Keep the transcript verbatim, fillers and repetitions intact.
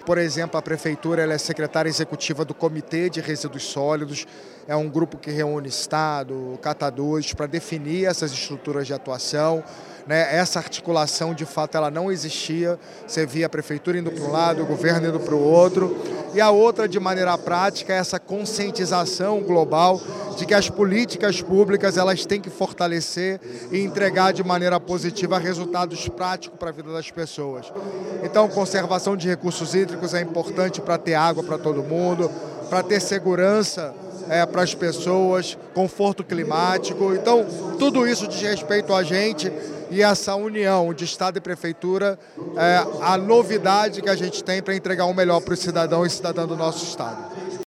Por exemplo, a Prefeitura ela é secretária executiva do Comitê de Resíduos Sólidos, é um grupo que reúne Estado, catadores, para definir essas estruturas de atuação. Né? Essa articulação, de fato, ela não existia. Você via a Prefeitura indo para um lado, o governo indo para o outro. E a outra, de maneira prática, é essa conscientização global de que as políticas públicas elas têm que fortalecer e entregar de maneira positiva resultados práticos para a vida das pessoas. Então, conservação de recursos hídricos é importante para ter água para todo mundo, para ter segurança é, para as pessoas, conforto climático. Então, tudo isso diz respeito a gente e essa união de Estado e Prefeitura é a novidade que a gente tem para entregar o melhor para o cidadão e cidadã do nosso Estado.